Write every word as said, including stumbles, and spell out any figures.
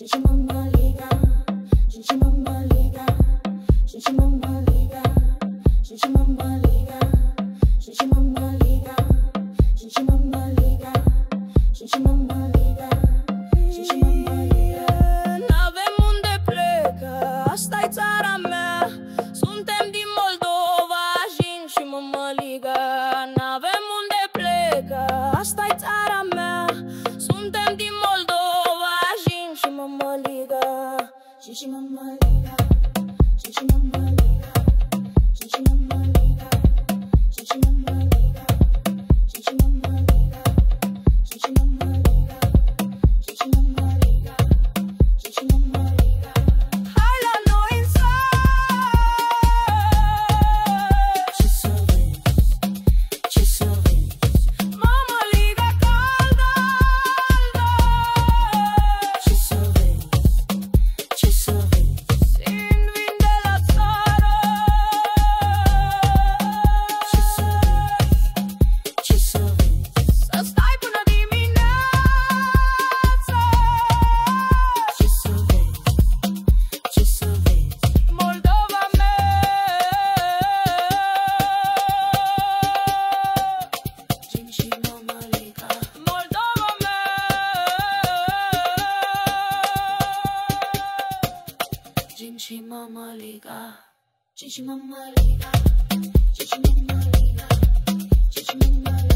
Gente mama liga, gente mama liga, gente mama liga, gente mama liga, gente mama liga, gente mama liga, gente mama liga, gente mama liga. N-avem unde pleca, asta-i țara mea. Suntem din Moldova, Jin și mămăliga. N-avem unde pleca, asta-i țara mea. Suntem din Moldova, Jin și mămăliga. Gente mama liga, gente mama liga, gente mama liga, gente mama liga, gente mama liga, gente mama liga, gente mama liga, gente mama liga. Hai la noi în sat. Ce să vezi, ce să vezi, Mămăliga caldă, ce să vezi, ce să vezi, Sin vin de la țară. ce să vezi, ce să vezi, Să stai până dimineața. ce să vezi, ce să vezi. Moldova mea. Gente mama liga, Moldova mea. gente mama liga, gente mama liga, gente mama liga, gente mama liga.